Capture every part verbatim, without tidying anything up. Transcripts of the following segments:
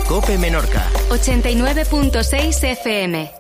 COPE Menorca. ochenta y nueve punto seis F M.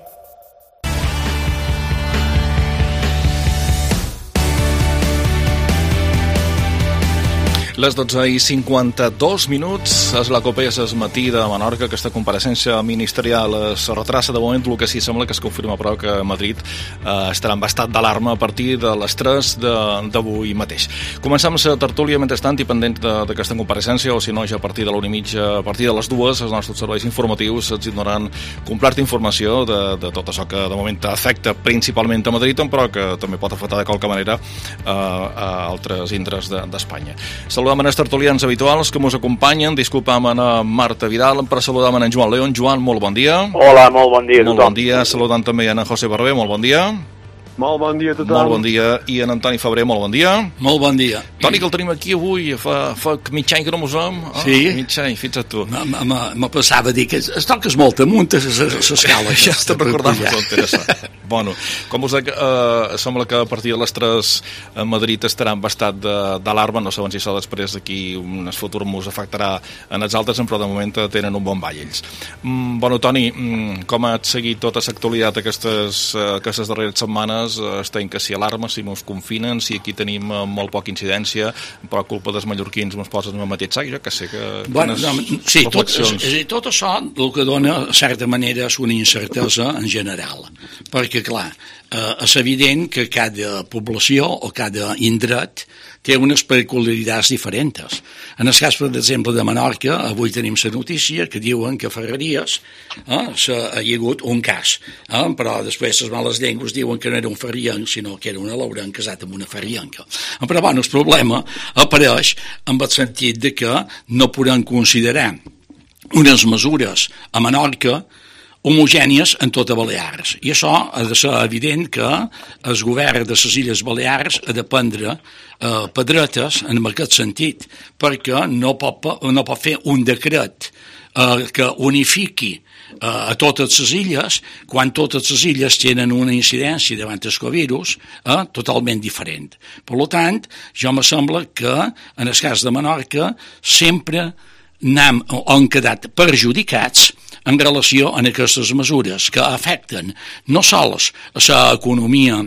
Les dotze i cinquanta-dos minuts és la COPE, és el matí de Menorca. Aquesta compareixença ministerial es retrassa de moment. El que sí sembla que es confirma, però, que Madrid eh, estarà en estat d'alarma a partir de les tres d'avui mateix. Començam la tertúlia mentrestant i pendent d'aquesta compareixença, o si no, ja a partir de l'una i mitja, a partir de les dues, els nostres serveis informatius ens donaran completa informació de, de tot això que de moment afecta principalment a Madrid, però que també pot afectar de qualque manera eh, a altres indrets d'Espanya. De, Saludam a els tertulians habituals que ens acompanyen. Disculpam a Marta Vidal, per saludam a en Joan León. Joan, molt bon dia. Hola, molt bon dia a tothom. Molt bon dia. Saludam també a en José Barber, molt bon dia. Molt bon dia a tothom. Molt bon dia. I en Antoni Febrer, molt bon dia. Molt bon dia. Toni, que el tenim aquí avui, fa, fa mig any que no mos vam. Oh, sí? Mig any, fixa't tu. Me passava a dir que es toques molt amunt a l'escala. Ja estem recordant molt interessant. Bueno, com us dic, eh, sembla que a partir de les tres a Madrid estarà en estat d'alarma. No saben si això després d'aquí un futur mos afectarà en els altres, però de moment tenen un bon ball ells. Mm, bueno, Toni, mm, com has seguit tota l'actualitat aquestes, aquestes darreres setmanes? Estem que si alarma, si ens confinen, si aquí tenim molt poca incidència, però culpa dels mallorquins ens posen en el mateix sac, jo que sé que... Bueno, no, sí, tot, és, és dir, tot això el que dona, de certa manera, és una incertesa en general, perquè, clar, eh, és evident que cada població o cada indret té unes peculiaritats diferents. En el cas, per exemple, de Menorca, avui tenim la notícia que diuen que a Ferreries eh, hi ha hagut un cas, eh, però després les males llengües diuen que no era un ferrienc, sinó que era una laurenc casat amb una ferrienca. Però, bueno, el problema apareix en el sentit de que no podem considerar unes mesures a Menorca homogènies en tota Balears. I això ha de ser evident que el govern de les Illes Balears ha de prendre eh, pedretes en aquest sentit, perquè no pot, no pot fer un decret eh, que unifiqui eh, a totes les illes, quan totes les illes tenen una incidència davant del covirus eh, totalment diferent. Per tant, jo me sembla que en el cas de Menorca sempre n'hem o han quedat perjudicats en relació a aquestes mesures que afecten no sols a l'economia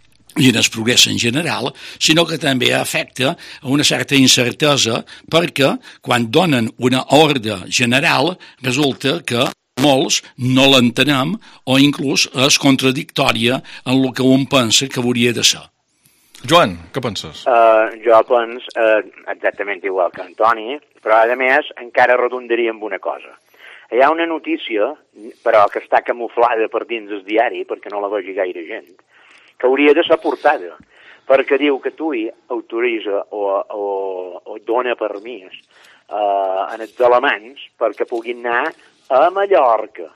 i el progrés en general, sinó que també afecta a una certa incertesa, perquè quan donen una ordre general resulta que molts no l'entenem o inclús és contradictòria en el que un pensa que hauria de ser. Joan, què penses? Uh, jo penso uh, exactament igual que Antoni, però a més encara redondaria amb una cosa. Hi ha una notícia, però que està camuflada per dins del diari, perquè no la vegi gaire gent, que hauria de ser portada, perquè diu que tu autoritza o, o, o dona permís uh, en els alemanys perquè puguin anar a Mallorca.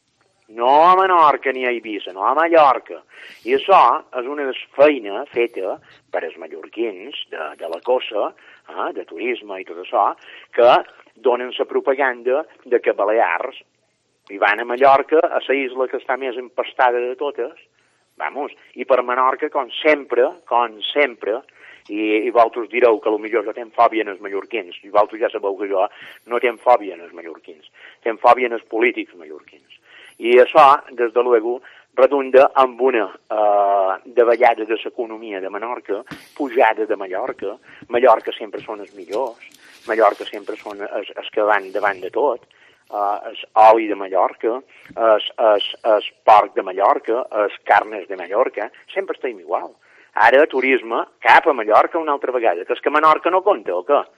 No a Menorca ni a Eivissa, no a Mallorca. I això és una feina feta per als mallorquins de, de la costa, eh, de turisme i tot això, que donen la propaganda de que Balears hi van a Mallorca, a la isla que està més empastada de totes, vamos, i per Menorca, com sempre, com sempre, i, i vosaltres direu que potser jo tenc fòbia en els mallorquins, i vosaltres ja sabeu que jo no tenc fòbia en els mallorquins, tenc fòbia en els polítics mallorquins. I això, des de luego, redunda amb una eh, davallada de l'economia de Menorca, pujada de Mallorca. Mallorca sempre són els millors, Mallorca sempre són els, els que van davant de tot, eh, el oli de Mallorca, el, el, el porc de Mallorca, les carnes de Mallorca, sempre estem igual. Ara, turisme, cap a Mallorca una altra vegada, que és que Menorca no compta, o què?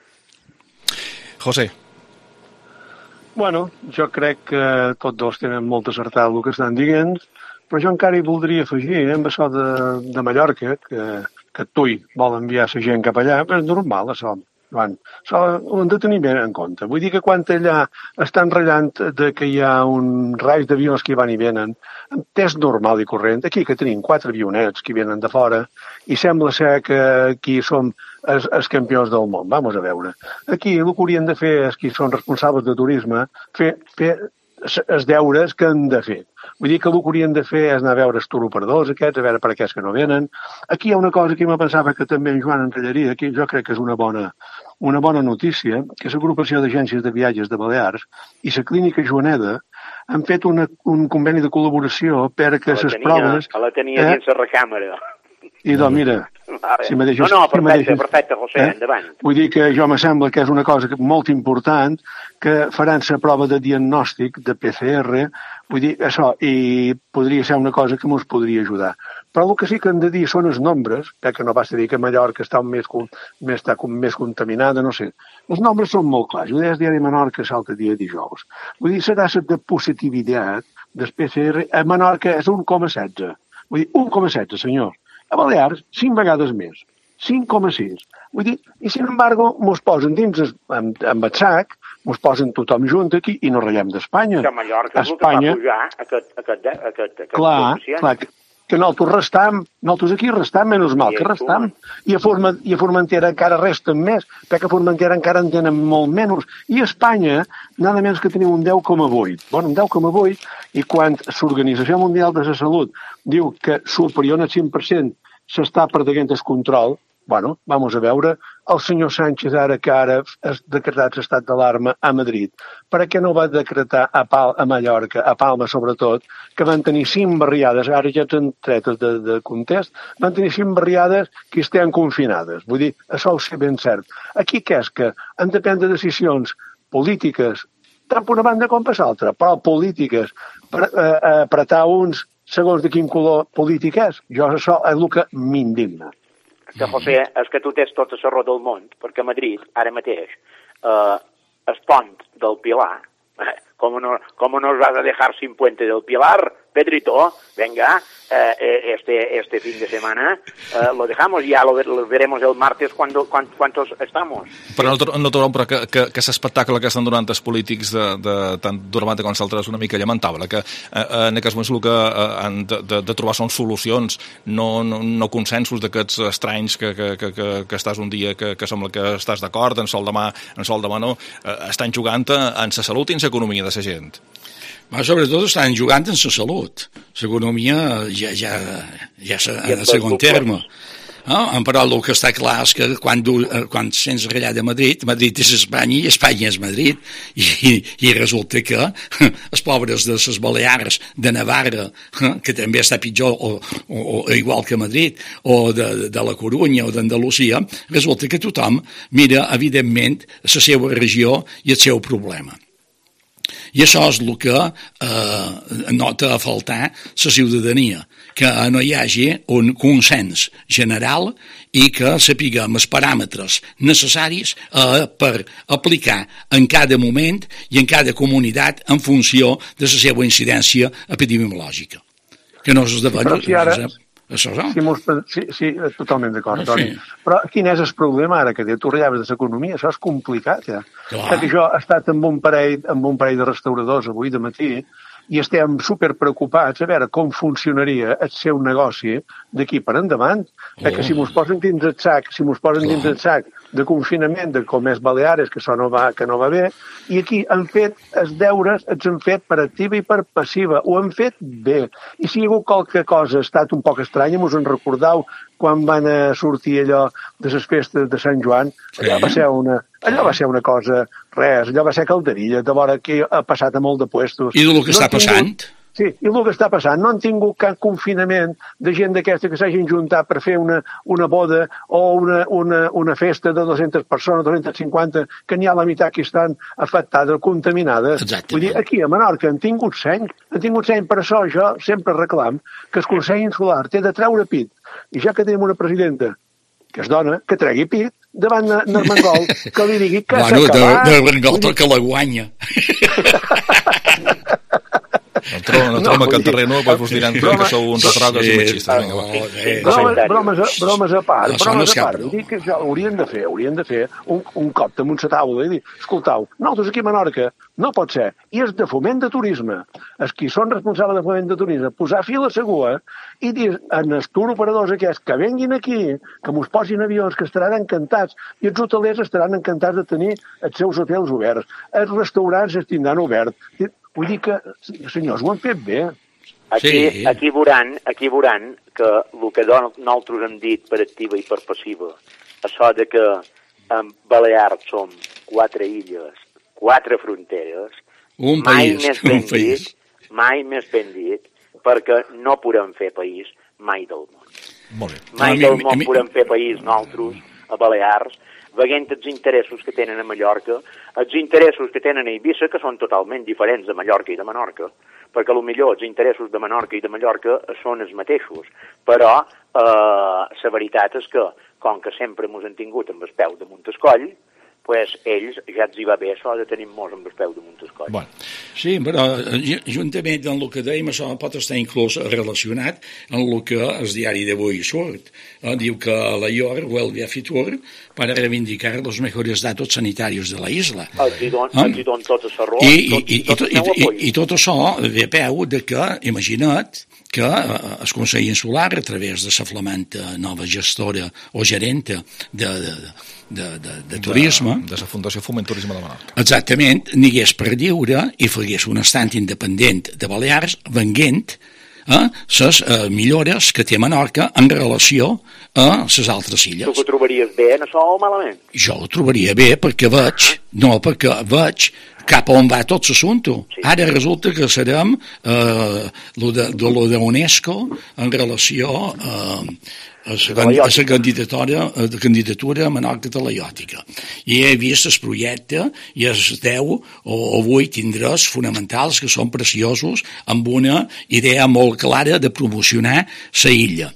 José. Bueno, jo crec que tots dos tenen molt acertat el que estan dient, però jo encara hi voldria afegir, eh, amb això de, de Mallorca, que, que Tui vol enviar la gent cap allà, però és normal, això, Joan. Això ho hem de tenir bé en compte. Vull dir que quan allà estan ratllant de que hi ha un raig d'avions que hi van i venen, és normal i corrent. Aquí que tenim quatre avionets que venen de fora i sembla ser que aquí som els, els campions del món. Vamos a veure. Aquí el que haurien de fer és qui són responsables de turisme, fer, fer els deures que han de fer. Vull dir que el que haurien de fer és anar a veure els turoperadors aquests, a veure per aquests que no venen. Aquí hi ha una cosa que me pensava que també en Joan enrallaria, que jo crec que és una bona, una bona notícia, que és l'agrupació d'agències de viatges de Balears i la clínica Joaneda han fet una, un conveni de col·laboració perquè les proves... A la tenia eh? dins la recàmera. I doncs, mira, vale. si me deixes... No, no, perfecte, si deixes, perfecte, José, eh? endavant. Vull dir que jo me sembla que és una cosa molt important, que faran la prova de diagnòstic de P C R, vull dir, això, i podria ser una cosa que ens podria ajudar. Però el que sí que hem de dir són els nombres, perquè no basta dir que Mallorca està més, més, està més contaminada, no sé. Els nombres són molt clars. Ho deia el diari Menorca l'altre dia dijous. Vull dir, la taxa de positivitat del P C R a Menorca és un coma setze. Vull dir, un coma setze, senyor. A Balears, cinc vegades més, cinc coma sis. Vull dir, i sin embargo, mos posen dins el, amb, amb el sac, mos posen tothom junt aquí i no ratllem d'Espanya. Que a Mallorca és Espanya, el que va pujar aquest, aquest, aquest, aquest clar, clar, que, que nosaltres restam, nosaltres aquí restam, menys mal que restam, i a, Forma, i a Formentera encara resten més, perquè a Formentera encara en tenen molt menys, i a Espanya, nada menys que tenim un deu coma vuit. Bueno, un deu coma vuit, i quan l'Organització Mundial de la Salut diu que superior al cinc per cent s'està perdent el control, bueno, vamos a veure, el senyor Sánchez ara que ara ha decretat l'estat d'alarma a Madrid, per què no va decretar a, Pal, a Mallorca, a Palma sobretot, que van tenir cinc barriades, ara ja tenen tretes de, de contest, van tenir cinc barriades que estan confinades. Vull dir, això ho sé ben cert. Aquí què és que han de prendre decisions polítiques, tant per una banda com per l'altra, però polítiques, per eh, apretar uns segons de quin color polític és. Jo això és el que m'indigna. Que, José, és que tu tens tota la raó del món, perquè a Madrid, ara mateix, eh, el pont del Pilar, eh, com no, com no os vas a dejar sin puente del Pilar, Pedrito, venga, eh, este, este fin de semana eh, lo dejamos, ya lo, lo veremos el martes cuando, cuando, ¿cuántos estamos? Però no, no trobem però que, que, que l'espectacle que estan donant els polítics de, de, tant d'Urmata com d'altres és una mica lamentable, que eh, en aquest moment el que eh, han de, de, de trobar són solucions, no, no, no consensos d'aquests estranys que, que, que, que, que estàs un dia que, que sembla que estàs d'acord, en sol demà, en sol demà no, eh, estan jugant en la salut i en l'economia de la gent. Ma sobretot estan jugant en la salut. L'economia ja, ja, ja en el segon terme. No? Però el que està clar és que quan, du, quan sents ratllar de Madrid, Madrid és Espanya i Espanya és Madrid. I, i resulta que els pobres de les Balears, de Navarra, que també està pitjor o, o, o igual que Madrid, o de, de la Corunya o d'Andalusia, resulta que tothom mira, evidentment, la seva regió i el seu problema. I això és el que eh, nota a faltar la ciutadania, que no hi hagi un consens general i que sapiguem els paràmetres necessaris eh, per aplicar en cada moment i en cada comunitat en funció de la seva incidència epidemiològica. Que no s'esdeveni... Si ara... Això, no? Sí, mos, sí, sí, totalment d'acord, Toni. Sí. Però quin és el problema ara que tu ratllaves de l'economia? Això és complicat, ja. Perquè jo he estat amb un parell, amb un parell de restauradors avui de matí i estem superpreocupats a veure com funcionaria el seu negoci d'aquí per endavant. Oh. Perquè si mos posen dins el sac, si mos posen dins el sac de confinament de com és Baleares, que això no va, que no va bé, i aquí han fet els deures, els han fet per activa i per passiva, ho han fet bé. I si hi ha hagut qualque cosa ha estat un poc estranya, mos en recordeu quan van a sortir allò de les festes de Sant Joan, allò va ser una, allò va ser una cosa, res, allò va ser calderilla, de veure que ha passat a molt de puestos. I del que no està passant? Tingut... Sí, i el que està passant, no han tingut cap confinament de gent d'aquesta que s'hagin juntat per fer una, una boda o una, una, una festa de dues-centes persones, dos-cents cinquanta, que n'hi ha la meitat que estan afectades, contaminades. Exactament. Vull dir, aquí a Menorca han tingut seny, han tingut seny, per això jo sempre reclam que el Consell Insular té de treure pit, i ja que tenim una presidenta que es dona, que tregui pit davant d'Armengol, que li digui que bueno, s'ha acabat. Bueno, d'Armengol toca la guanya. No trobem, no trobem no, aquest terreno, doncs us diran que, que sou uns retrògrats i machistes. Vinga, va. Bromes, bromes, a, bromes a part, no, bromes a part. Dic que això haurien de fer, haurien de fer un, un cop damunt la taula i dir, escoltau, nosaltres aquí a Menorca no pot ser. I és de foment de turisme. Els qui són responsables de foment de turisme, posar fil a segura i dir en els turoperadors aquests que venguin aquí, que mos posin avions, que estaran encantats, i els hotelers estaran encantats de tenir els seus hotels oberts. Els restaurants es tindran oberts. Vull dir que, senyors, ho han fet bé. Aquí, sí. aquí, veuran, aquí veuran que el que nosaltres hem dit per activa i per passiva, això de que en Balears som quatre illes, quatre fronteres, un mai país, més ben un país. dit, mai més ben dit, perquè no podem fer país mai del món. Molt bé. Mai A mi- del a mi- món a mi- podem fer país nosaltres, a Balears, veient els interessos que tenen a Mallorca, els interessos que tenen a Eivissa, que són totalment diferents de Mallorca i de Menorca, perquè potser els interessos de Menorca i de Mallorca són els mateixos, però eh, la veritat és que, com que sempre ens han tingut amb el peu de Montescoll, pues ells ja els hi va bé això de tenir molts amb el peu de Montescoll. Bueno. Sí, però ju- juntament amb el que dèiem, això pot estar inclús relacionat amb el que el diari d'avui surt. Eh, diu que la I O R vuelve a Fitur para reivindicar los mejores datos sanitarios de la isla. Els hi don, Ah. els hi don tota la raó, I, i, tots, i, i, tots tot- i, aneu a i, poll. I tot això ve a peu de que, imagina't, que eh, el Consell Insular, a través de la flamanta nova gestora o gerenta de, de, de, de, de turisme, De, de la Fundació Foment Turisme de Menorca. exactament, n'hagués per lliure i fagués un estat independent de Balears venguent eh, les eh, millores que té Menorca en relació a les altres Tu illes. que ho trobaries bé en això o malament? Jo ho trobaria bé perquè veig, no, perquè veig cap on va tot l'assumpte. Sí. Ara resulta que serem eh, lo de, de lo de UNESCO en relació eh, a la, a la candidatura, a la candidatura a Menorca Talaiòtica. I he vist el projecte i els deu o, o vuit indrets fonamentals que són preciosos amb una idea molt clara de promocionar la illa.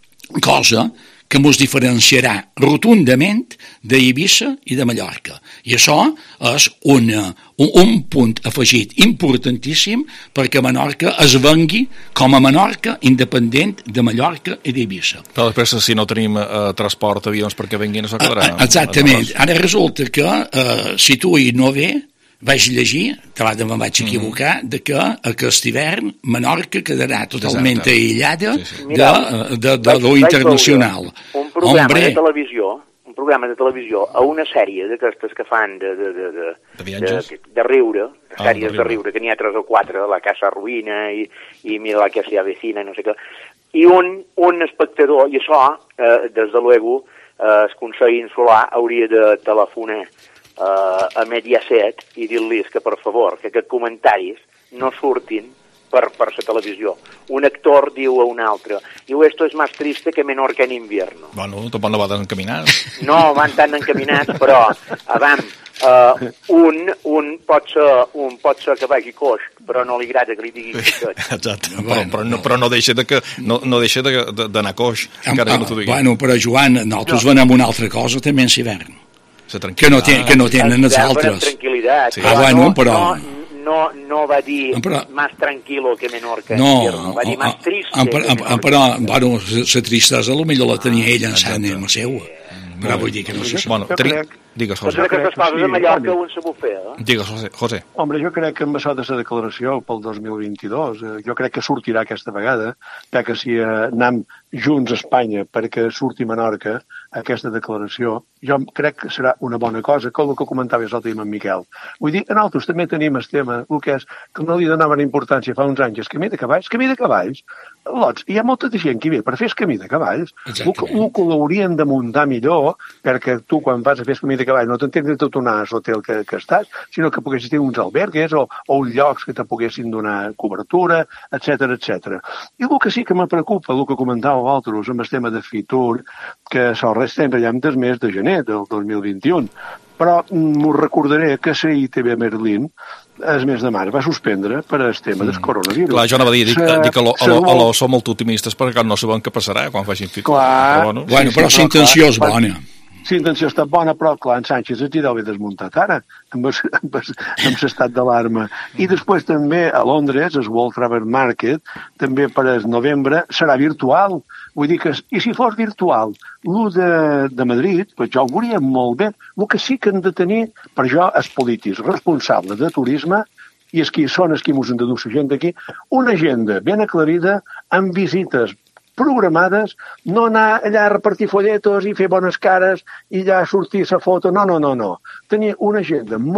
Cosa que ens diferenciarà rotundament d'Eivissa i de Mallorca. I això és una, un, un punt afegit importantíssim perquè Menorca es vengui com a Menorca independent de Mallorca i d'Eivissa. Però després, si no tenim eh, transport d'avions perquè venguin, això quedarà... Ah, exactament. Ara resulta que eh, si tu hi no ve, vaig llegir, que vegada me'n vaig equivocar, de que aquest hivern Menorca quedarà totalment Exacte. aïllada Sí, sí. de, de, de, de Vaig- lo vaig internacional. veure Un programa Hombre, de televisió, un programa de televisió a una sèrie d'aquestes que fan de, de, de, de, De viatges? de, de riure, de Ah, sèries de de riure. riure, que n'hi ha tres o quatre, La Casa Ruïna i, i Mira la que se avecina, no sé què. I un, un espectador, i això, eh, des de luego, eh, el Consell Insular hauria de telefonar eh, a Mediaset i dir-los que, per favor, que aquests comentaris no surtin per, per la televisió. Un actor diu a un altre, diu, esto es más triste que Menorca en invierno. Bueno, tampoc no va desencaminar. No van tan encaminats, però, abans, uh, un, un, pot ser, un pot ser que vagi coix, però no li agrada que li diguin coixet. Exacte, però, Bueno, però, no, però no deixa de que no, no deixa de- de- d'anar coix, encara que no t'ho digui. Bueno, però Joan, nosaltres no. venem una altra cosa també en l'hivern, Se tranquil·la. que no, ten, que no tenen els Amb altres. tranquil·litat. Sí. Ah, bueno, però- No, no, no va dir Però- más tranquilo que Menorca en No, invierno, va dir más triste em, que em, Menorca. però, bueno, la tristesa potser la tenia ell en sant amb la seua. Però vull dir que no sé. Bueno, Jo teni... crec- Digues, Totes José. aquestes crec que coses sí, a Mallorca home. ho han sabut fer, eh? Digues, José. José. Home, jo crec que amb això de la declaració pel dos mil vint-i-dos, eh, jo crec que sortirà aquesta vegada, ja que si eh, anem junts a Espanya perquè surti Menorca aquesta declaració, jo crec que serà una bona cosa, com el que comentaves l'altre dia amb en Miquel. Vull dir, nosaltres també tenim el tema, el que és que no li donaven importància fa uns anys, el camí de cavalls, camí de cavalls, lots, hi ha molta gent que ve per fer el camí de cavalls, el que, Exactament. el que l'haurien de muntar millor, perquè tu quan vas a fer el camí de cavalls no t'entens tot anar a l'hotel que, que estàs, sinó que poguessis tenir uns albergues o, o uns llocs que te poguessin donar cobertura, etc etc. I el que sí que me preocupa, el que comentàveu vosaltres amb el tema de Fitur, que se'l restem allà des mes de gener del dos mil vint-i-u, però m'ho recordaré que la I T V Berlín el mes de març va suspendre per el tema del coronavirus. Clar, jo anava a dir, dic, Se- dic que a lo, a se lo, a vol- lo som molt optimistes perquè no sabem què passarà quan facin fit. Clar. Però, bueno, Bueno, però sí, la intenció clar, és clar. bona. Sí, la intenció està bona, però clar, en Sánchez es deu haver desmuntat ara, amb el- amb el- amb l'estat d'alarma. I després també a Londres, el World Travel Market, també per el novembre, serà virtual. Vull dir que, i si fos virtual, l'u de, de Madrid, pues jo ho veuria molt bé. El que sí que han de tenir, per jo, els polítics responsables de turisme, i els que són els que ens han de dur la gent d'aquí, una agenda ben aclarida, amb visites programades, no anar allà a repartir folletos i fer bones cares i ja sortir la foto, no, no, no, no. Tenir una agenda molt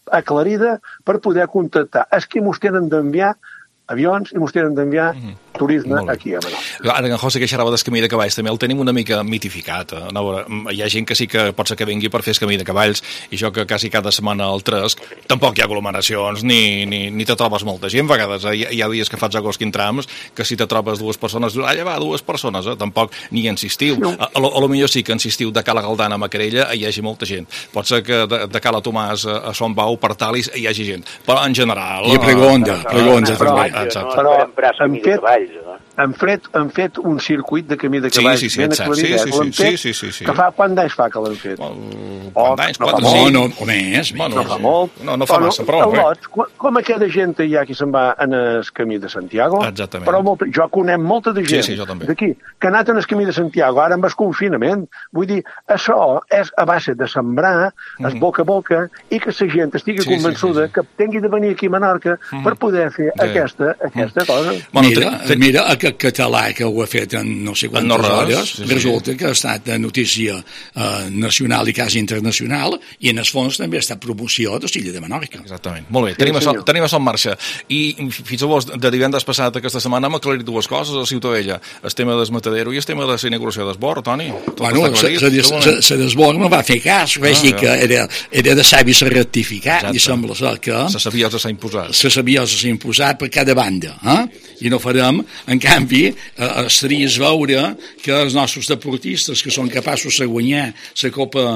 aclarida per poder contactar. És que mos tenen d'enviar avions i mos tenen d'enviar mm-hmm. turisme aquí a Menorca. Ara, en José queixarava del camí de cavalls, també el tenim una mica mitificat. No, hi ha gent que sí que pot ser que vingui per fer el camí de cavalls, i jo que quasi cada setmana al Tresc, tampoc hi ha aglomeracions, ni, ni, ni te trobes molta gent. A vegades hi ha, hi ha dies que faig agost quintrams, que si te trobes dues persones, dius, allà va, dues persones, eh? Tampoc ni insistiu. No. A, a, lo, a lo millor sí que insistiu de Cala Galdana a Macarella hi hagi molta gent. Pot ser que de, de Cala Tomàs a, a Son Bau, per Talis, hi hagi gent. Però en general... I a Pregonda, Pregonda també. Però hem fet, hem, fet, hem fet un circuit de camí de cavalls sí, sí, sí, ben aclarit, sí, sí, sí, sí, sí, sí, sí. que fa quant d'anys fa que l'hem fet? Uh, quant d'anys? No, no, no, no, o més. Bueno, no fa molt. No, no fa però, massa, però... Lot, com aquella gent hi ha qui se'n va en el camí de Santiago, exactament. Però molt, jo conec molta de gent sí, sí, d'aquí, que ha anat en el camí de Santiago, ara amb el confinament. Vull dir, això és a base de sembrar, mm-hmm. es boca a boca, i que la gent estigui sí, convençuda sí, sí, sí. que tingui de venir aquí a Menorca mm-hmm. per poder fer sí. aquesta, aquesta mm. cosa. Bueno, mira, te... mira aquest català que ho ha fet en no sé quantes no hores, sí, sí. resulta que ha estat de notícia eh, nacional i quasi internacional, i en el fons també ha estat promoció de l'illa de Menorca. Exactament. Molt bé, sí, tenim, sí, això, tenim això en marxa. I fins a vos, de divendres passat aquesta setmana hem aclarit dues coses a Ciutadella, el tema del matadero i el tema de la inauguració d'esbord, Toni. Bueno, la d'esbord no va fer cas, vaig dir que era, era de savis a rectificar. Exacte. I sembla ser que... Se sabia que s'ha imposat. Se sabia que s'ha imposat per cada banda, eh? I no farem, en canvi, eh, estaria veure que els nostres deportistes que són capaços de guanyar la Copa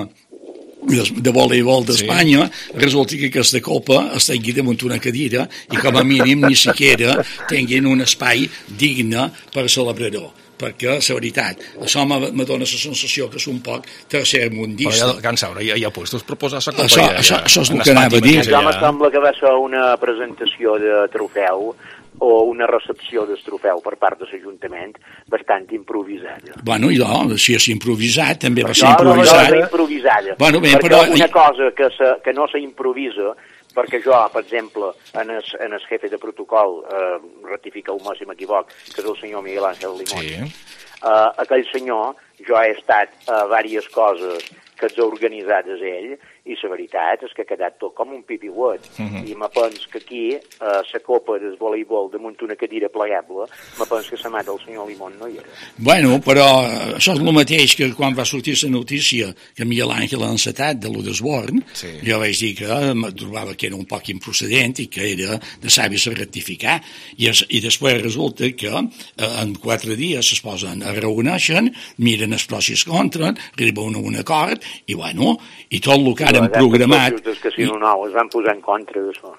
de voleibol d'Espanya, sí. resulta que aquesta copa es tingui damunt una cadira i com a mínim ni siquiera tinguin un espai digne per celebrar-ho. Perquè, la veritat, això me dona la sensació que és un poc tercermundista. Però ja, can saure, ja hi ha puestos proposar la copa. Això, ja, això, ja, això és el que anava a dir. Ja em sembla que va ser una presentació de trofeu o una recepció del trofeu per part de l'Ajuntament bastant improvisada. Bueno, i no, si és improvisat, també va però ser improvisat. No, no, improvisada. Bueno, bé, perquè però... una cosa que, se, que no s'improvisa, perquè jo, per exemple, en el, en el jefe de protocol, eh, ratifiqueu-me si m'equivoc, que és el senyor Miguel Ángel Limón, sí. eh, aquell senyor, jo he estat a diverses coses que els ha organitzades ell, i la veritat és que ha quedat tot com un pipiuet. Uh-huh. I me pens que aquí, a eh, la copa del voleibol damunt una cadira plegable, me pens que la mata el senyor Limón no hi era. Bueno, però això és el mateix que quan va sortir la notícia que Miguel Ángel ha encetat de l'U d'Esborn, sí. jo vaig dir que em trobava que era un poc improcedent i que era de savis a rectificar, i, es, i després resulta que eh, en quatre dies es posen a reuneixen, miren els pros i els contres, arriben a un acord, i bueno, i tot el que ara han programat... Els Casino Nou es van posar en contra d'això.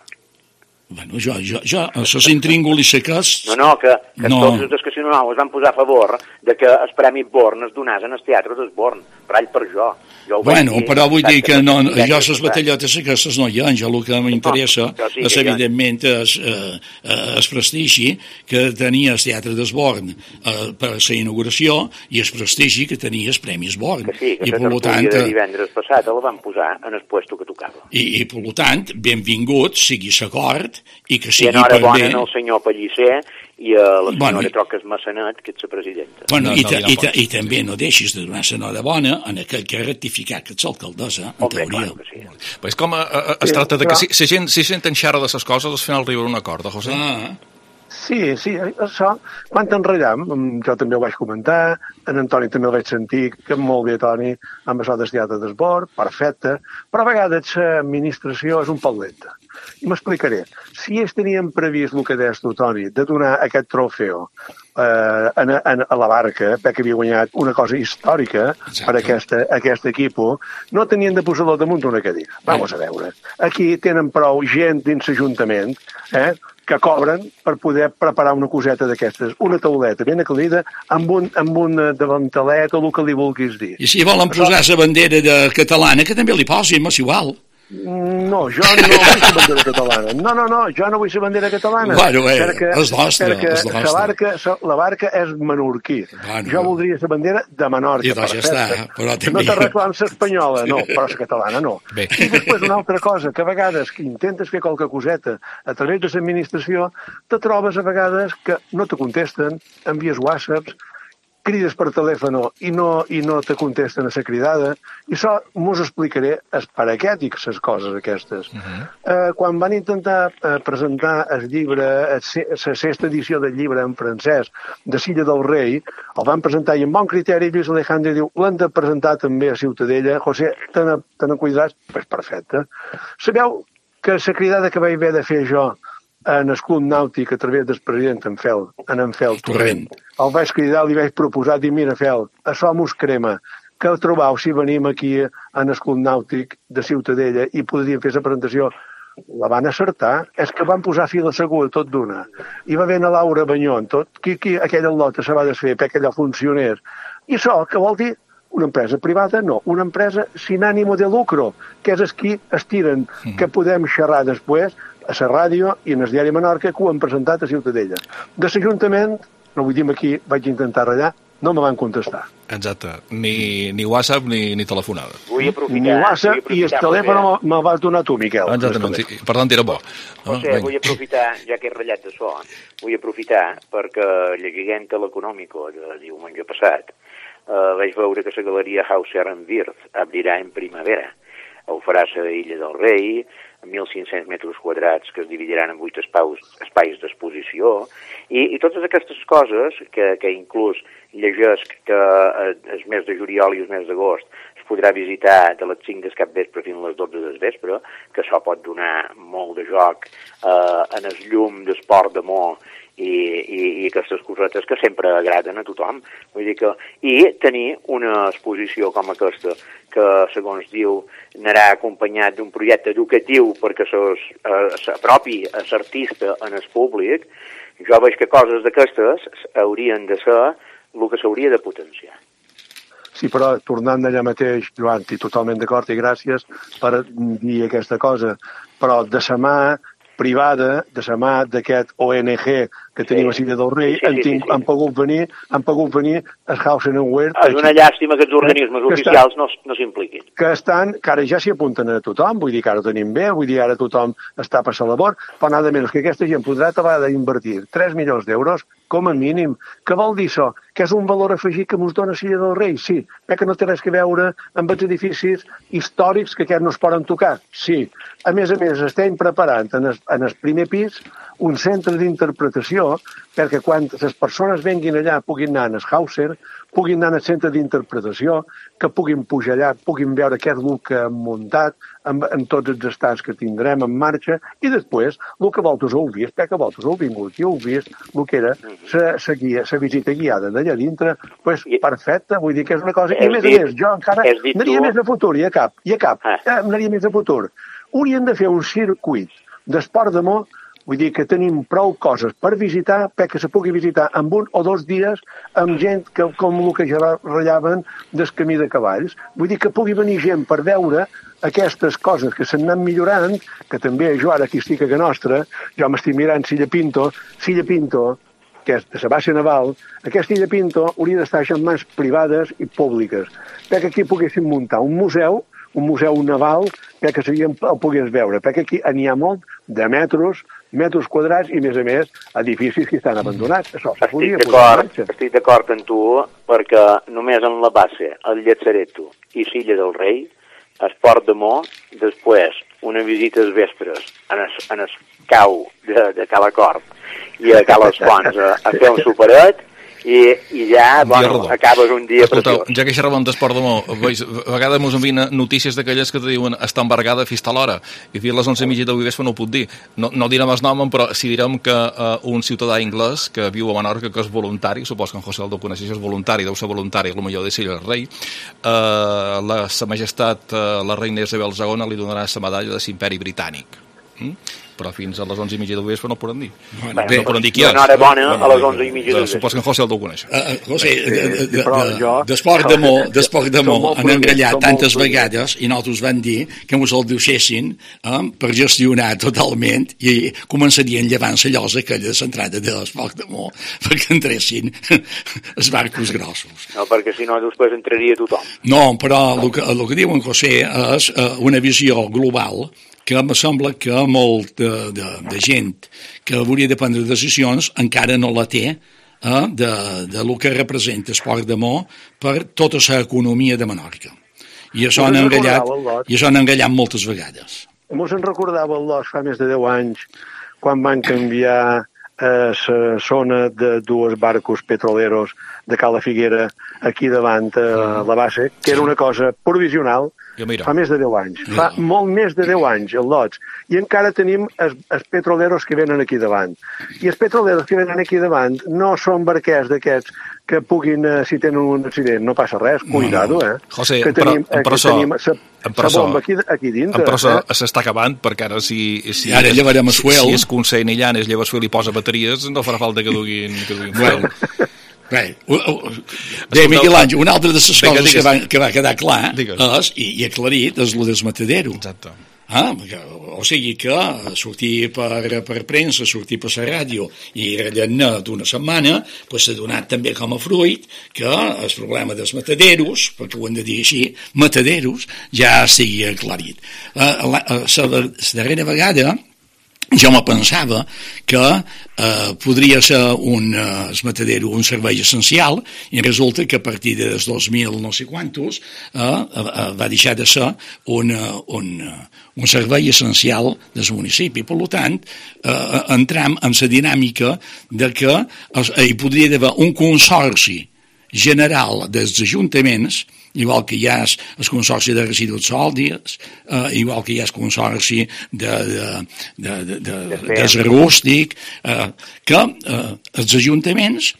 Bueno, jo, jo, jo, se s'intríngulis seques... No, no, que, que no. Tots els del Casino Nou es van posar a favor de que el Premi Born es donés en el teatre d'Esborn, per all per jo. jo bueno, dir, però vull dir que no, jo les batallotes aquestes no hi ha, jo el que m'interessa no, sí és evidentment és, eh, el prestigi que tenia el teatre d'Esborn eh, per la inauguració i el prestigi que tenia el Premi Esborn. Que sí, que I, la tertúlia de divendres passat el van posar en el puesto que tocava. I, i per tant, benvingut sigui l'acord i que sigui I enhorabona per bé... al senyor Pellicer i a la senyora bueno, Troques Massanet, que és la presidenta. Bueno, no, i, no, ta, no i, ta, i també no deixis de donar l'enhorabona en aquell que ha rectificat que ets alcaldessa, en Hombre, teoria. Claro que sí. Pues com a, a, es tracta de que si, si, gent, si gent enxerra de les coses, al final arriba a un acord, eh, José? Ah. Sí, sí, això, quan t'enratllam, jo també ho vaig comentar, en Antoni també el vaig sentir, que molt bé, Toni, amb això del teatre d'Esborn, perfecte, però a vegades l'administració és un poc lenta. I m'explicaré. Si ells tenien previst el que deies tu, Toni, de donar aquest trofeu eh, a, a, a la Barca, perquè havia guanyat una cosa històrica Exacte. per aquesta, aquest equip, no tenien de posar-lo damunt d'una cadira. Vamos a veure. Aquí tenen prou gent dins l'Ajuntament, eh, que cobren per poder preparar una coseta d'aquestes, una tauleta ben aclarida, amb un, amb un davantalet o el que li vulguis dir. I si volen posar la bandera de catalana, que també li posin, és igual. No, jo no vull ser bandera catalana. No, no, no, jo no vull ser bandera catalana. Bueno, eh, perquè, és nostre, perquè és nostre. La barca, la barca és menorquí. Bueno, jo voldria ser bandera de Menorca. I doncs ja està. Però també... No t'arreglam l'espanyola, no, però la catalana no. Bé. I després una altra cosa, que a vegades que intentes fer qualque coseta a través de l'administració, te trobes a vegades que no te contesten, envies whatsapps, crides per telèfon i no, i no te contesten a la cridada, i això mos explicaré es per a què dic les coses aquestes. Uh-huh. eh, quan van intentar eh, presentar el llibre, la sexta edició del llibre en francès de Silla del Rei, el van presentar i amb bon criteri Lluís Alejandre diu, l'han de presentar també a Ciutadella. José, te n'en cuidaràs? Pues perfecte. Sabeu que la cridada que vaig haver de fer jo en el club nàutic a través del president en Fel, en en Fel Torrent. El vaig cridar, li vaig proposar, dir, mira, Fel, això mos crema, que el trobau si venim aquí en el club nàutic de Ciutadella i podríem fer la presentació. La van acertar, és que van posar fil a segur tot d'una. I va haver a Laura Banyón, tot, qui, qui, aquella lota se va desfer perquè allò funcionés. I això, què vol dir? Una empresa privada? No, una empresa sin ànimo de lucro, que és els qui estiren, que podem xerrar després a la ràdio i en el diari Menorca que ho han presentat a Ciutadella. De l'Ajuntament, no vull dir aquí, vaig intentar ratllar, no me van contestar. Exacte, ni, ni WhatsApp ni, ni telefonada. Vull aprofitar... Ni WhatsApp i el telèfon me'l vas donar tu, Miquel. Exactament, sí. Per tant era bo. José, vull aprofitar, ja que he ratllat de so, vull aprofitar perquè llegint a l'Econòmico de diumenge passat, eh, vaig veure que la galeria Hauser en Wirth obrirà en primavera. Ho farà a l'Illa del Rei, mil cinc-cents metres quadrats que es dividiran en vuit espais, espais d'exposició, i, i totes aquestes coses que, que inclús llegesc que el mes de juliol i el mes d'agost es podrà visitar de les cinc del capvespre fins a les dotze del vespre, que això pot donar molt de joc eh, en el llum d'esport d'amor i, i, i aquestes cosetes que sempre agraden a tothom. Vull dir que, i tenir una exposició com aquesta, que, segons diu, anarà acompanyat d'un projecte educatiu perquè s'apropi a l'artista en el públic, jo veig que coses d'aquestes haurien de ser el que s'hauria de potenciar. Sí, però tornant d'allà mateix, Joan, i totalment d'acord i gràcies per dir aquesta cosa, però de sa mà privada, de sa mà d'aquest O N G que tenim a Silla del Rei, sí, sí, sí, sí. Han pogut venir, han pogut venir a Hausen and Wirth. És una llàstima que els organismes que oficials estan, no, no s'impliquin. Que estan, que ara ja s'hi apunten a tothom, vull dir que ara ho tenim bé, vull dir ara tothom està per la labor, però nada menys que aquesta gent podrà acabar d'invertir tres milions d'euros com a mínim. Què vol dir això? Que és un valor afegit que ens dona Silla del Rei? Sí. Que no té res a veure amb els edificis històrics que aquests no es poden tocar? Sí. A més a més, estem preparant en el, en el primer pis un centre d'interpretació perquè quan les persones venguin allà puguin anar al Hauser, puguin anar al centre d'interpretació, que puguin pujar allà, puguin veure què és el que hem muntat amb, amb tots els estats que tindrem en marxa i després el que vosaltres heu vist, perquè vosaltres heu vingut i heu vist el que era la visita guiada d'allà dintre, pues, perfecte, vull dir que és una cosa... I a més a més, jo encara anaria més a futur, i a cap, i a cap, anaria més a futur. Haurien de fer un circuit d'esport d'amor. Vull dir que tenim prou coses per visitar perquè se pugui visitar en un o dos dies amb gent que, com el que ja ratllaven del camí de cavalls. Vull dir que pugui venir gent per veure aquestes coses que s'han anat millorant, que també jo ara aquí estic a que nostra, jo m'estic mirant Silla Pinto, Silla Pinto, que és de la base naval, aquesta Silla Pinto hauria d'estar en mans privades i públiques, perquè aquí poguéssim muntar un museu, un museu naval, perquè el pogués veure, perquè aquí n'hi ha molt de metros, metres quadrats i, a més a més, edificis que estan abandonats. Això se podia posar en marxa. Estic d'acord amb tu, perquè només en la base, el Llazareto i Silla del Rei, esport d'amor, després una visita als vespres en el, en el cau de, de Calacort i a Cales Fonts a, a fer un superet, i, i ja, bueno, acabes un dia Escolteu, preciós. Ja que xerràvem d'esport d'amor, a vegades mos envien notícies d'aquelles que te diuen està embargada fins a l'hora, i fins a les onze i mitja del vespre no ho puc dir. No, no direm el nom, però si direm que uh, un ciutadà anglès que viu a Menorca, que és voluntari, supos que en José el deu conèixer, és voluntari, deu ser voluntari, el millor de Silla del Rei, uh, la sa majestat, uh, la reina Isabel segona, li donarà la medalla de l'imperi britànic. Mm? Però fins a les onze i mitja del vespre no ho poden dir. Bueno, bé, no poden dir qui és. Una hora bona a les onze i mitja del vespre. Supos que en José el deu conèixer. Uh, José, d'esport d'amor, d'esport d'amor, han engallat tantes vegades i nosaltres van dir que ens el deixessin eh, per gestionar totalment i començarien llevant la llosa aquella centrada de l'esport d'amor perquè entressin els barcos grossos. No, perquè si no després entraria tothom. No, però el que, el que diu en José és uh, una visió global que em sembla que molt de, de, de gent que hauria de prendre decisions encara no la té eh, de, de lo que representa Esport d'Amor per tota l'economia de Menorca. I això han engallat, i això han engallat moltes vegades. Mos en recordava el Los fa més de deu anys, quan van canviar a la zona de dues barcos petroleros de Cala Figuera aquí davant a la base, que era una cosa provisional, fa més de deu anys. Fa molt més de deu anys, el Lots. I encara tenim els, els petroleros que venen aquí davant. I els petroleros que venen aquí davant no són barquers d'aquests que puguin, si tenen un accident, no passa res, cuidado, eh? José, que tenim, però, però que tenim sa, sa bomba aquí, aquí dintre. Però això eh? s'està acabant, perquè ara si, si, ara llevarem el fuel. Si és consell i llanes, lleva el fuel i posa bateries, no farà falta que duguin, que duguin fuel. Bé, bé, Miquel Àngel, una altra de les coses que va, que va quedar clar és, i, i aclarit, és el del matadero. Exacte. Ah, o sigui que sortir per, per premsa, sortir per la ràdio i rellenar d'una setmana, pues s'ha donat també com a fruit que el problema dels mataderos, perquè ho hem de dir així, mataderos, ja sigui aclarit. Uh, la, uh, la, la darrera vegada jo me pensava que eh, podria ser un eh, matadero, un servei essencial, i resulta que a partir de dos mil no sé quantos eh, eh, va deixar de ser un, un, un servei essencial del municipi. Per tant, eh, entram en la dinàmica de que eh, hi podria haver un consorci general dels ajuntaments, igual que hi ha el consorci de residus sòlids, eh, igual que hi ha el consorci de, de, de, de, de, de rústic, eh, que eh, els ajuntaments,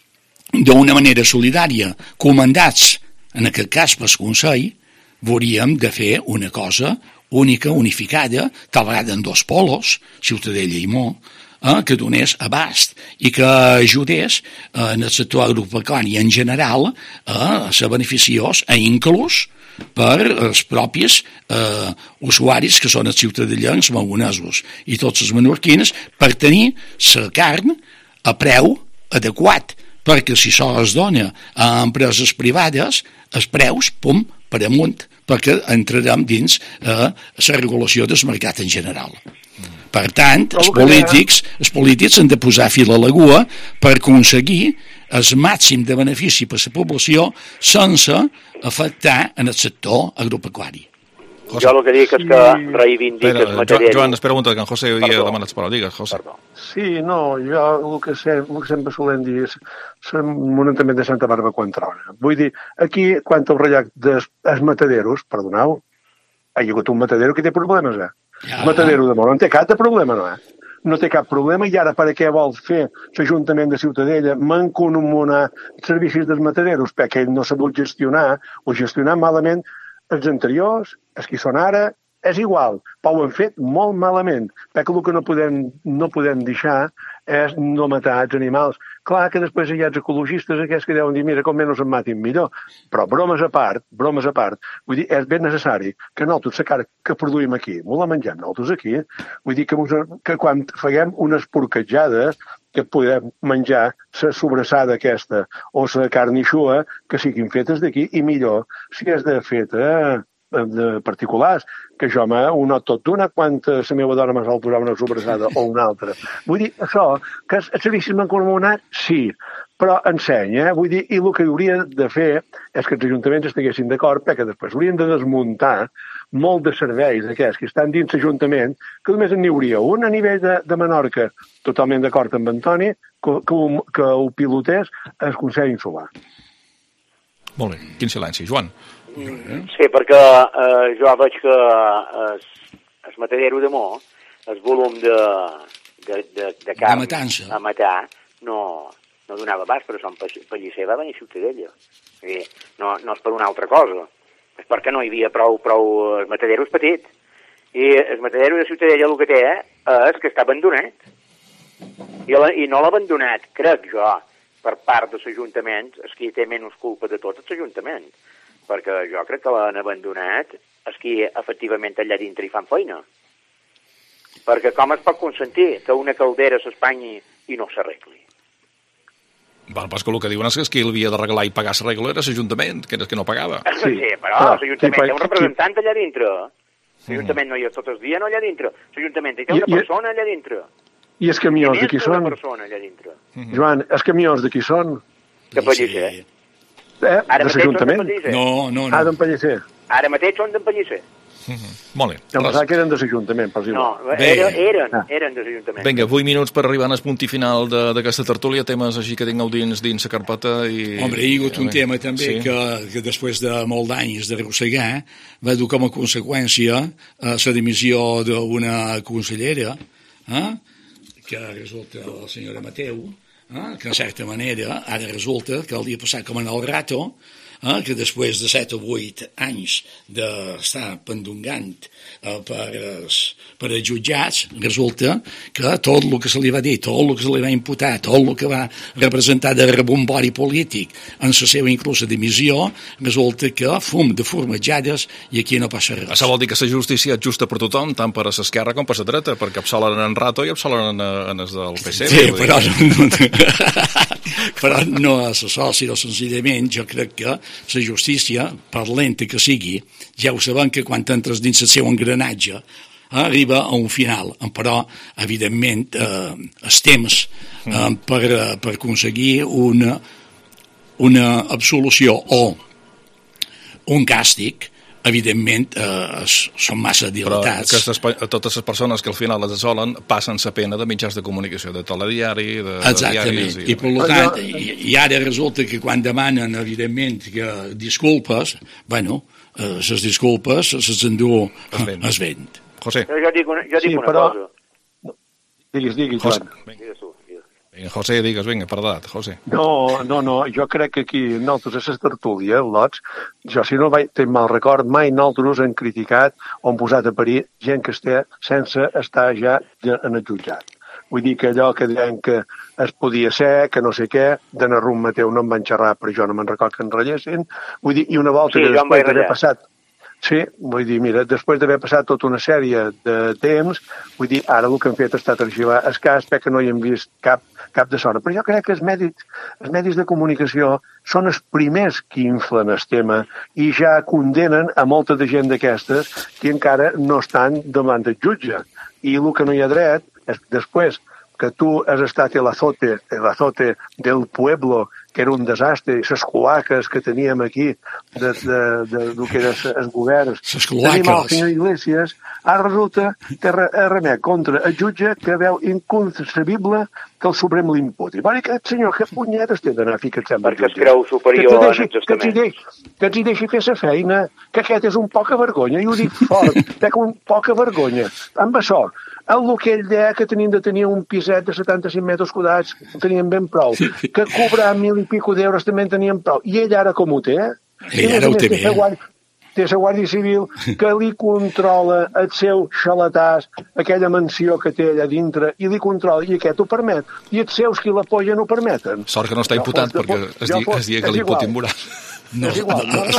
d'una manera solidària, comandats, en aquest cas pel Consell, hauríem de fer una cosa única, unificada, tal vegada en dos polos, Ciutadella i Mo, eh, que donés abast i que ajudés eh, en el sector agropecuari en general eh, a ser beneficiós e inclús per els propis eh, usuaris que són els ciutadellans magonesos i tots els menorquins per tenir la carn a preu adequat, perquè si això es dona a empreses privades, els preus, pum, per amunt, perquè entrarem dins eh, la regulació del mercat en general. Per tant, els polítics, els polítics han de posar fil a l'aigua per aconseguir el màxim de benefici per a la població sense afectar en el sector agropecuari. Jo el que dic és que reivindiques Espera, matèria... Joan, espera un moment, que en José havia demanat la paraula. Digues, José. Perdó. Sí, no, jo el que, sé, el que sempre solem dir és el monument de Santa Bàrbara quan trona. Vull dir, aquí, quan el rellat dels mataderos, perdoneu, hi ha hagut un matadero que té problemes, eh? Ja. El matadero de Mora no té cap de problema, no, eh? No té cap problema, i ara per què vol fer l'Ajuntament de Ciutadella mancomunar servicis dels mataderos? Perquè ell no s'ha volgut gestionar o gestionar malament els anteriors, els que són ara, és igual, però ho han fet molt malament, perquè el que no podem, no podem deixar és no matar els animals. Clar que després hi ha els ecologistes aquests que deuen dir, mira, com menys em matin millor, però bromes a part, bromes a part, vull dir, és ben necessari que nosaltres la carn que produïm aquí, no la mengem nosaltres aquí, vull dir que, que quan faguem una esporquetjada, que podem menjar la sobrassada aquesta o la carn eixua que siguin fetes d'aquí, i millor si és de feta de particulars, que jo m'he unat tot d'una quan la meva dona m'ha posar una sobrassada o una altra. Vull dir, això, que els servicis mancomunats, sí, però ensenya, eh? Vull dir, i el que hauria de fer és que els ajuntaments estiguessin d'acord, perquè després haurien de desmuntar molt de serveis aquests que estan dins l'Ajuntament, que només n'hi hauria un a nivell de, de Menorca, totalment d'acord amb Antoni, que, que, ho, que ho pilotés el Consell Insular. Molt bé, quin silenci. Joan. Sí, perquè eh, jo veig que el, el matadero de Mo, el volum de, de, de, de carn de a matar, no, no donava pas, però son Pellicer va venir a Ciutadella. O sigui, no, no és per una altra cosa. És perquè no hi havia prou, prou... El matadero és petit. I el matadero de Ciutadella el que té és que està abandonat. I, la, i no l'ha abandonat, crec jo, per part dels ajuntaments, és qui té menys culpa de tot, els ajuntaments. Perquè jo crec que l'han abandonat és qui efectivament allà dintre hi fan feina. Perquè com es pot consentir que una caldera s'espanyi i no s'arregli? Bueno, però és que el que diuen és que qui havia d'arreglar i pagar la regla era l'Ajuntament, que era el que no pagava. Sí, sí però ah, l'Ajuntament sí, té un representant allà dintre. L'Ajuntament no hi és tot el dia no allà dintre. L'Ajuntament hi té una persona allà dintre. I els camions de qui són? Persona allà dintre. Joan, els camions de qui són? De Pellicer. Eh? De l'Ajuntament? No, no, no. Ah, d'en Pellicer. Ara mateix són d'en Pellicer. Mm-hmm. Molt bé. Em pensava que eren de l'Ajuntament, per dir-ho. No, era, eren, eren de l'Ajuntament. Vinga, vuit minuts per arribar al punt i final d'aquesta tertúlia, temes així que tingueu dins, dins la carpeta. I... Home, hi ha hagut un tema també sí. que, que després de molt d'anys d'arrossegar va dur com a conseqüència eh, la dimissió d'una consellera, eh, que resulta la senyora Mateu, eh, que en certa manera ara resulta que el dia passat com en el rato, eh, que després de set o vuit anys d'estar pendungant eh, per, es, per als jutjats, resulta que tot el que se li va dir, tot el que se li va imputar, tot el que va representar de rebombori polític en la seva inclusa dimissió, resulta que fum de formatjades i aquí no passa res. Això vol dir que la justícia és justa per tothom, tant per a l'esquerra com per a la dreta, perquè absolen en Rato i absolen en, en els del P S. Sí, però no, però no és això, sinó senzillament jo crec que la justícia, per lenta que sigui, ja ho sabem que quan entres dins el seu engranatge arriba a un final, però evidentment eh, els temps eh, per, per aconseguir una, una absolució o un càstig evidentment eh, són massa dilatats. Però aquestes, totes les persones que al final les assolen passen la pena de mitjans de comunicació, de telediari, de, de diaris... I, i per tant, i, i ara resulta que quan demanen, evidentment, que disculpes, bueno, eh, les disculpes les endú es vent. José. Jo dic una, jo dic sí, una però... cosa. Digues, digues, Joan. Digues tu. Vinga, José, digues, vinga, per edat, José. No, no, no, jo crec que aquí nosaltres a les tertúlies, lots, jo si no vaig tenir mal record, mai nosaltres hem criticat o hem posat a parir gent que esté sense estar ja en el jutjat. Vull dir que allò que deien que es podia ser, que no sé què, de Narrum Mateu no em van xerrar, però jo no me'n record que en rellessin. Vull dir, i una volta sí, que després d'haver passat... Sí, vull dir, mira, després d'haver passat tota una sèrie de temps, vull dir, ara el que han fet ha estat arxivar el cas perquè no hi hem vist cap, cap de sort. Però jo crec que els medis, els medis de comunicació són els primers que inflen el tema i ja condenen a molta de gent d'aquestes que encara no estan davant del jutge. I el que no hi ha dret és després que tu has estat el azote, el azote del pueblo, que era un desastre, i les cloaques que teníem aquí, de, de, de, de que eren els governs. Les cloaques. Tenim el senyor Iglesias, ara resulta que remet contra el jutge que veu inconcebible que el Suprem l'imputi. Va dir que el senyor, que punyetes té d'anar a ficar-se amb el jutge? Perquè es creu superior que deixi, que els deixi, que els deixi fer la feina, que aquest és un poca vergonya, i ho dic fort, que un poca vergonya. Amb això, el que ell deia que tenien de tenir un piset de setanta-cinc metres quadrats, ho tenien ben prou, que cobrar mil i pico d'euros també en tenien prou, i ell ara com ho té? Ell ara ho té bé. Té la Guàrdia Civil que li controla el seu xalatàs, aquella mansió que té allà dintre, i li controla, i aquest ho permet, i els seus qui l'apoyen ho permeten. Sort que no està imputat, perquè es diu, es diu que l'imputin moral. No, no,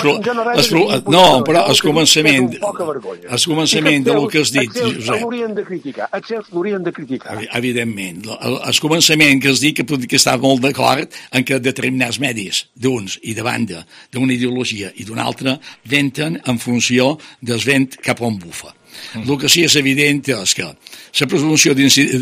no, no, però el començament, el començament del que has dit, Josep. L'haurien de criticar, els seus l'haurien de criticar. Evidentment, el començament que has dit que pot que està molt d'acord en que determinats medis d'uns i de banda, d'una ideologia i d'una altra, venten en funció del vent cap on bufa. Mm. El que sí és evident és que la presumpció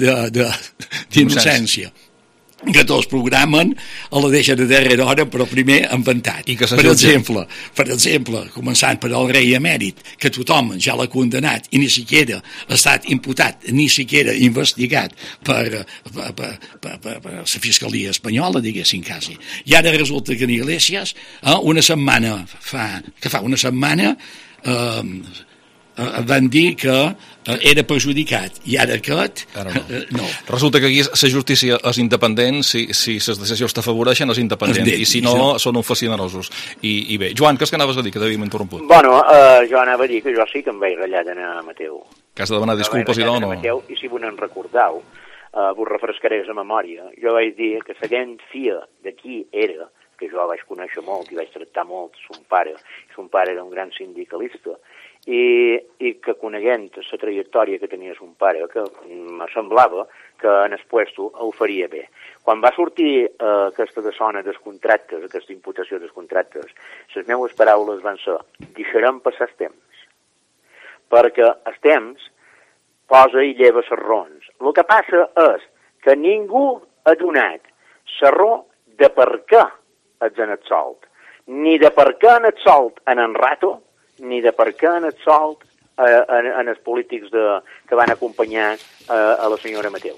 d'innocència que tots programen, a la deixa de darrera hora, però primer inventat. Per exemple, per exemple, començant per el rei emèrit, que tothom ja l'ha condenat i ni siquiera ha estat imputat, ni siquiera investigat per, per, per, per, per, per la Fiscalia Espanyola, diguéssim quasi. I ara resulta que en Iglesias, eh, una setmana fa, que fa una setmana, eh, van dir que era perjudicat i ara aquest ara no. no. Resulta que aquí la justícia és independent, si, si les decisions t'afavoreixen és independent, i si no són un fascinerosos. I, i bé, Joan, què és que anaves a dir, que devíem interromput? Bueno, uh, jo anava a dir que jo sí que em vaig ratllar d'anar a Mateu. Que has de demanar disculpes i no, no? Mateu, i si vos en recordeu, uh, vos refrescaré la memòria, jo vaig dir que la gent fia de qui era, que jo vaig conèixer molt i vaig tractar molt son pare, son pare era un gran sindicalista, I, i que coneguent la trajectòria que tenia son pare, que me semblava que en el puesto ho faria bé. Quan va sortir eh, aquesta deshona dels contractes, aquesta imputació dels contractes, les meves paraules van ser: deixarem passar el temps, perquè el temps posa i lleva les raons. El que passa és que ningú ha donat la raó de per què ets en el solt, ni de per què en el solt en en Rato, ni de per què en el solt eh, en, en els polítics de, que van acompanyar eh, a la senyora Mateu.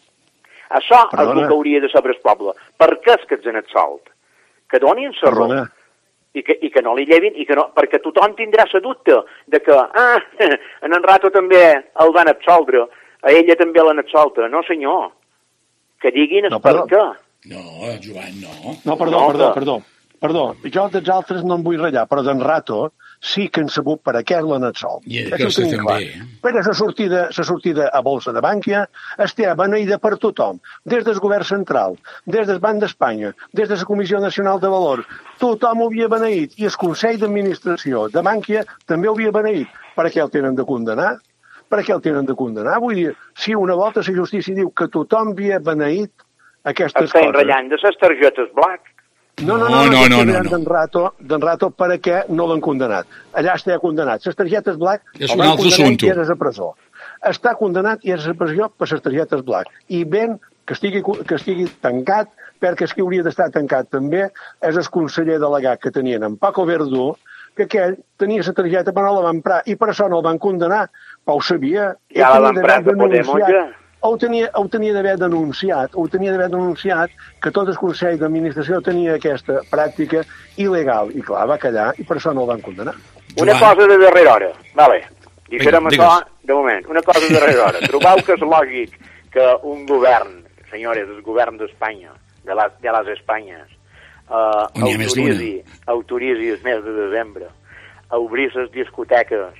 Això Perdona. És el que hauria de saber el poble. Per què és que ets en el solt? Que donin la raó. I que, I que no li llevin, i que no, perquè tothom tindrà la dubte de que, ah, en en Rato també el van absoldre, a ella també l'han absolta. No, senyor, que diguin el no, per què. No, Joan, no. No, perdó, no, perdó, perdó. Perdó, jo dels altres no em vull ratllar, però d'en Rato sí que han sabut per a què l'han absolt. I aquesta també. Però la sortida, la sortida a Bolsa de Bànquia està beneïda per tothom, des del govern central, des del Banc d'Espanya, des de la Comissió Nacional de Valors. Tothom ho havia beneït, i el Consell d'Administració de Bànquia també ho havia beneït. Per a què el tenen de condenar? Per a què el tenen de condenar? Vull dir, si una volta la justícia diu que tothom havia beneït aquestes Estem coses... Estem ratllant de les targetes black. No, no, no, no, no, no, no, no. D'en Rato, d'en Rato per a què no l'han condenat. Allà està condenat. Les targetes black és un altre assumpte. I és a presó. Està condenat i és a presó per les targetes black. I ben que estigui, que estigui tancat, perquè és que hauria d'estar tancat també, és el conseller delegat que tenien en Paco Verdú, que aquell tenia la targeta però no la van emprar, i per això no el van condenar. Però ho sabia. Ja la van emprar, que podem ja. Ho tenia, ho tenia d'haver denunciat, ho tenia d'haver denunciat que tot el Consell d'Administració tenia aquesta pràctica il·legal. I clar, va callar i per això no el van condenar. Una cosa de darrera hora, vale. Deixarem això de moment. Una cosa de darrera hora. Trobeu que és lògic que un govern, senyores, el govern d'Espanya, de, la, de les Espanyes, uh, autoritzi, autoritzi el mes de desembre a obrir les discoteques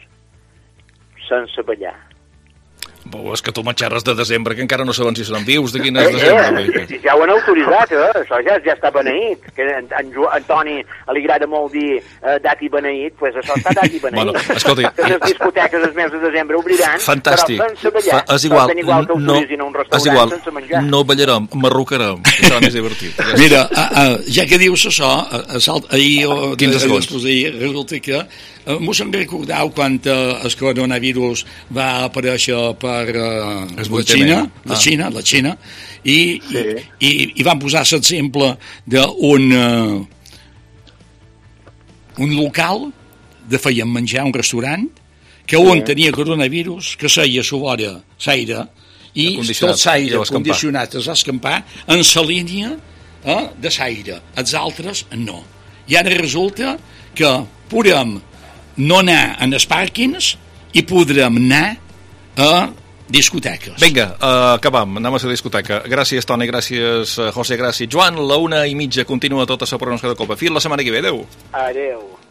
sense ballar. Bo, és que tu m'enxerres de desembre, que encara no saben si seran vius, de quin és desembre. Eh, eh, ja ho han autoritzat, eh? Això ja, ja està beneït. Que en, en, en Toni li agrada molt dir eh, dati beneït, doncs pues això està dati beneït. Bueno, escolti, que les discoteques el mes de desembre obriran, fantàstic. Però sense ballar. Fa, és igual, igual que no, un restaurant és igual, sense menjar. No ballarem, marrocarem, serà més divertit. Mira, a, a, ja que dius això, a, a salt, ahir o quinze segons. Ahir, resulta que uh, m'ho se'n recordeu quan uh, el coronavirus va aparèixer per uh, la Xina, la ah. Xina, la Xina, i, sí. i, i, i van posar l'exemple d'un uh, un local de feien menjar, un restaurant, que on sí. tenia coronavirus, que seia a la vora l'aire, i tot l'aire condicionat es va escampar en la línia eh, de l'aire. Els altres no. I ara resulta que podem no anar en els pàrquings i podrem anar a discoteques. Vinga, uh, acabam, anem a la discoteca. Gràcies, Toni, gràcies, José, gràcies. Joan, la una i mitja continua tota la programació de Copa. Fins la setmana que ve, adeu. Adeu.